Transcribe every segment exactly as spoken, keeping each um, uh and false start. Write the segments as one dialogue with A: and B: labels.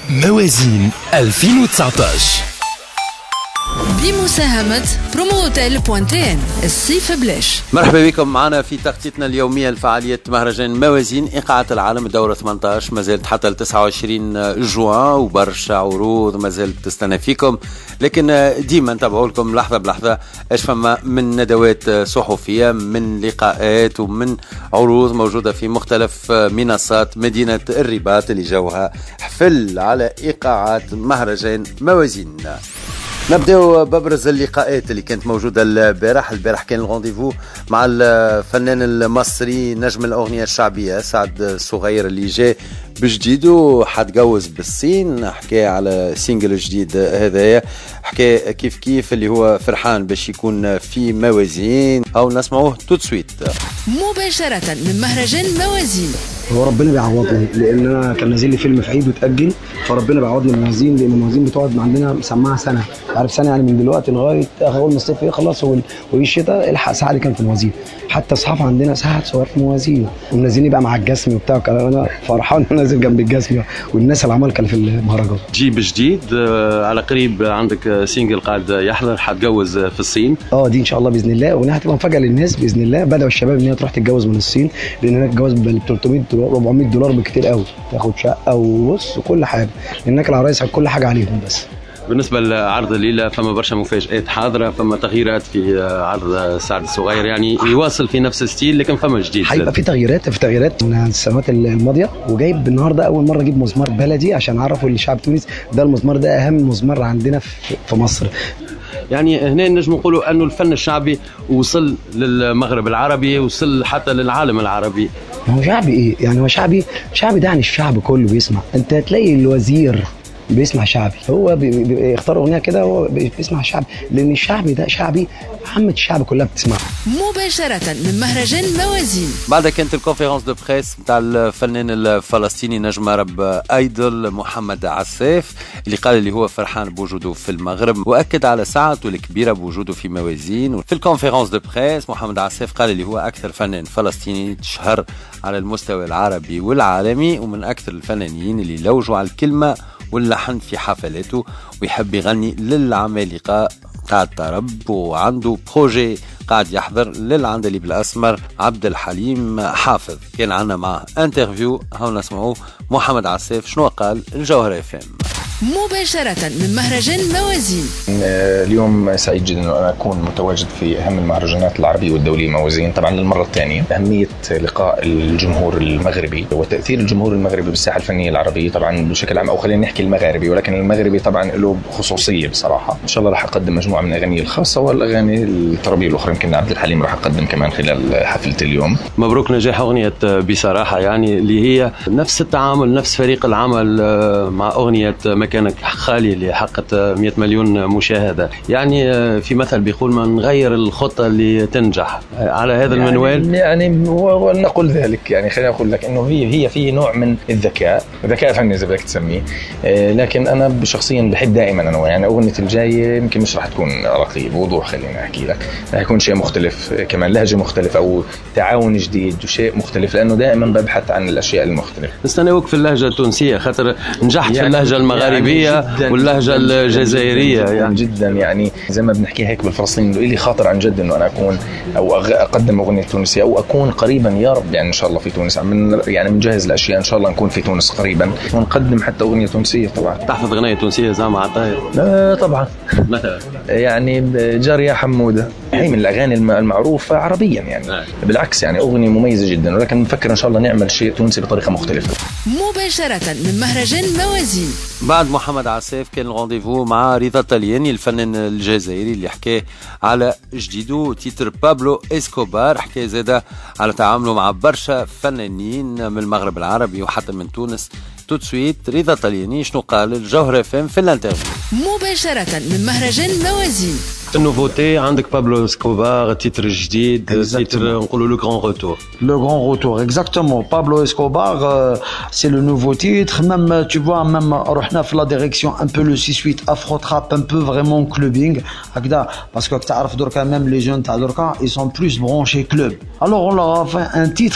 A: موازين ألفين وتسعطاش
B: بمساهمة بروموتيل بوانتين الصيف بلاش.
C: مرحبا بكم معنا في تغطيتنا اليومية لفعالية مهرجان موازين إيقاعة العالم الدورة ثمانية عشر، ما زالت حتى ل تسعة وعشرين جوان وبرشا عروض ما زالت تستنى فيكم، لكن ديما نتابعوا لكم لحظة بلحظة ايش فما من ندوات صحفية، من لقاءات ومن عروض موجودة في مختلف منصات مدينة الرباط اللي جوها حفل على إيقاعات مهرجان موازين. نبداو بابرز اللقاءات اللي كانت موجوده البارح. البارح كان الرونديفو مع الفنان المصري نجم الاغنيه الشعبيه سعد الصغير اللي جاء بجديده، حتجوز بالصين، حكى على سينجل جديد هذايا، حكى كيف كيف اللي هو فرحان باش يكون في موازين، او نسمعوه توت سويت
B: مباشره من مهرجان موازين.
D: هو ربنا بيعوضني لان انا كان نازل لي فيلم في عيد وتاجل، فربنا بيعوضني من الموازين، لان الموازين بتقعد عندنا مسمعها سنه، عارف سنه يعني من دلوقتي لغايه اول ما الصيف يخلص والشتاء الحق ساعه اللي كان في الموازين، حتى اصحاب عندنا ساعه صور في الموازين ومنزلين بقى مع الجسم وبتاع، انا فرحان نازل جنب الجسم والناس العمالقه اللي في المهرجان.
C: جيب جديد على قريب، عندك سينجل قاعد يحضر، حتجوز في الصين.
D: اه دي ان شاء الله باذن الله، وانها هتبقى مفاجاه للناس باذن الله. بداوا الشباب ان هي تروح تتجوز من الصين، لان هناك الجواز ب ثلاثمية دولار أربعمية دولار بكتير قوي، تاخد شقه وبص وكل حاجه، هناك العرايس كل حاجه عليهم. بس
C: بالنسبة لعرض الليلة فما برشا مفاجآت حاضرة، فما تغييرات في عرض سعد الصغير، يعني يواصل في نفس الستيل لكن فما جديد.
D: هيبقى في تغييرات في تغييرات من السنوات الماضية، وجايب النهارده أول مرة أجيب مزمار بلدي عشان أعرفوا للشعب تونس ده المزمار ده أهم مزمار عندنا في مصر.
C: يعني هنا نجم نقولوا أنه الفن الشعبي وصل للمغرب العربي، وصل حتى للعالم العربي.
D: هو شعبي إيه؟ يعني هو شعبي شعبي ده يعني الشعب كله بيسمع. أنت هتلاقي الوزير بيسمع شعبي، هو بيختار اغنيه كده هو بيسمع شعبي، لان الشعبي ده شعبي، عامه الشعب كلها بتسمع.
B: مباشره من مهرجان موازين.
C: بعد كانت الكونفيرنس دو بريس نتاع الفنان الفلسطيني نجم عرب ايدل محمد عساف، اللي قال اللي هو فرحان بوجوده في المغرب، واكد على سعته الكبيره بوجوده في موازين. في الكونفيرنس دو بريس محمد عساف قال اللي هو اكثر فنان فلسطيني تشهر على المستوى العربي والعالمي، ومن اكثر الفنانين اللي لوجوا على الكلمه واللحن في حفلاته، ويحب يغني للعمالقة تاع الطرب، وعنده بروجي قاعد يحضر للعندليب الأسمر عبد الحليم حافظ. كان عنا معه انترفيو، هاو نسمعوه محمد عساف شنو قال الجوهرة اف ام.
B: مباشرة من مهرجان موازين.
E: اليوم سعيد جدا أن أكون متواجد في أهم المهرجانات العربية والدولية موازين، طبعا للمرة الثانية. أهمية لقاء الجمهور المغربي وتأثير الجمهور المغربي بالساحة الفنية العربية طبعا بشكل عام، أو خلينا نحكي المغاربي، ولكن المغربي طبعا له خصوصية بصراحة. إن شاء الله راح أقدم مجموعة من الأغاني الخاصة والأغاني الطربية الأخرى، يمكن عبد الحليم راح أقدم كمان خلال حفلة اليوم.
C: مبروك نجاح أغنية بصراحة، يعني اللي هي نفس التعامل، نفس فريق العمل مع أغنية مكانك خالي اللي حققت مئة مليون مشاهدة. يعني في مثل بيقول ما نغير الخطة اللي تنجح على هذا
E: يعني
C: المنوال.
E: يعني ونقول ذلك، يعني خلينا أقول لك إنه هي هي في نوع من الذكاء، ذكاء فني إذا بدك تسميه، لكن أنا شخصيا بحب دائما أنا يعني أغنية الجاية يمكن مش راح تكون رقية بوضوح، خلينا أحكي لك راح يكون شيء مختلف، كمان لهجة مختلفة أو تعاون جديد وشيء مختلف، لأنه دائما ببحث عن الأشياء المختلفة.
C: نستناوك في اللهجة التونسية، خاطر نجحت يعني في اللهجة المغاربية يعني واللهجة الجزائرية،
E: جداً يعني جدا يعني زي ما بنحكي هيك بالفلسطيني، اللي خاطر عن جد انه انا اكون او اقدم اغنيه تونسيه او اكون قريبا يا رب، يعني ان شاء الله في تونس من يعني بنجهز الاشياء، ان شاء الله نكون في تونس قريبا ونقدم حتى اغنيه تونسيه. طبعا
C: تحفظ اغنيه تونسيه زعما عطاير؟
E: لا طبعا
C: مثلا
E: يعني جاريه حموده هي من الاغاني المعروفه عربيا يعني آه. بالعكس يعني اغنيه مميزه جدا، ولكن نفكر ان شاء الله نعمل شيء تونسي بطريقه مختلفه.
B: مباشره من مهرجان موازين.
C: بعد محمد عساف كان الرونديفو مع رضا طلياني الفنان الجزائري اللي حكى على جديده تيتر بابلو اسكوبار، حكى زاده على تعامله مع برشا فنانين من المغرب العربي وحتى من تونس. توت سويت رضا طلياني شنو قال الجوهرة اف ام في الانترفيو.
B: مباشرة من مهرجان موازين.
C: النوفوتي عندك بابلو اسكوبار، تيتر جديد، تيتر نقولوا لو غران روتور.
F: Le grand retour, exactement. Pablo Escobar, euh, c'est le nouveau titre. Même, tu vois, même, رحنا في la direction un peu le six huit afro trap, un peu vraiment clubbing. هكذا, parce que تعرف دركا même les jeunes تاع دركا, ils sont plus branchés club. Alors on leur a fait un titre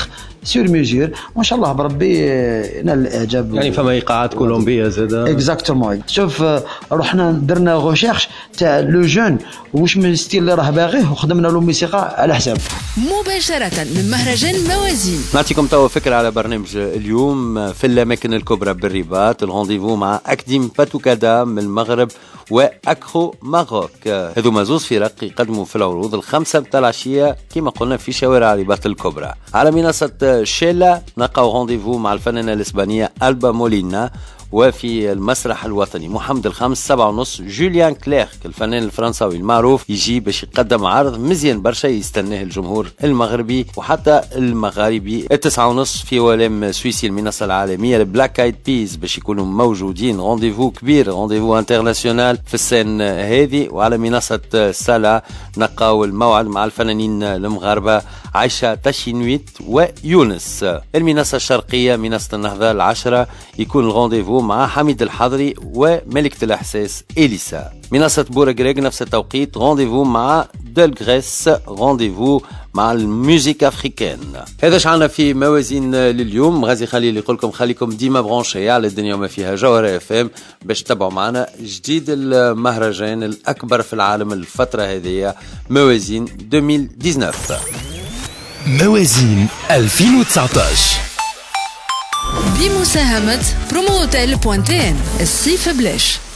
F: سور ميزور وان شاء الله بربي ينال الاعجاب.
C: يعني فما ايقاعات كولومبيه زاد
F: اكزاكتومون. شوف رحنا درنا غوشيرش تاع لو جون واش من ستيل اللي راه باغيه وخدمنا له موسيقى على حساب.
B: مباشره من مهرجان موازين.
C: نعطيكم توا فكره على برنامج اليوم في الاماكن الكبرى بالرباط. الرونديفو مع اكديم باتوكادا من المغرب واكرو ماروك. هذوما زوز فرق يقدموا في العروض الخمسه متاع العشيه كما قلنا في شوارع الرباط الكبرى. على منصه شيلا نلقاو رونديفو مع الفنانه الاسبانيه ألبا مولينا، وفي المسرح الوطني محمد الخامس سبعة ونص جوليان كليرك الفنان الفرنساوي المعروف يجي باش يقدم عرض مزيان برشا يستناه الجمهور المغربي وحتى المغاربي. التسعة ونص في ولام سويسي المنصة العالمية البلاك ايد بيز باش يكونوا موجودين. رونديفو كبير، رونديفو انترناسيونال في السن هذه. وعلى منصة سالا نلقاو الموعد مع الفنانين المغاربة عائشة تاشينويت ويونس. المنصة الشرقية منصة النهضة العشرة يكون الرونديفو مع حميد الحضري وملكة الإحساس إليسا. منصة بورغريغ نفس التوقيت رونديفو مع دلغريس، رونديفو مع الموسيقى افريكان. هذا شعلنا في موازين لليوم. غازي خليل يقول لكم خليكم ديما برونشي على الدنيا وما فيها جوهرة اف ام باش تتبعوا معنا جديد المهرجان الأكبر في العالم الفترة هذه موازين ألفين وتسعطاش.
A: موازين ألفين وتسعطاش
B: بمساهمة بروموتيل بوان تي ان الصيف بلاش.